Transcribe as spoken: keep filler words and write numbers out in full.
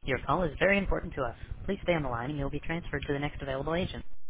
Your call is very important to us. Please stay on the line and you'll be transferred to the next available agent.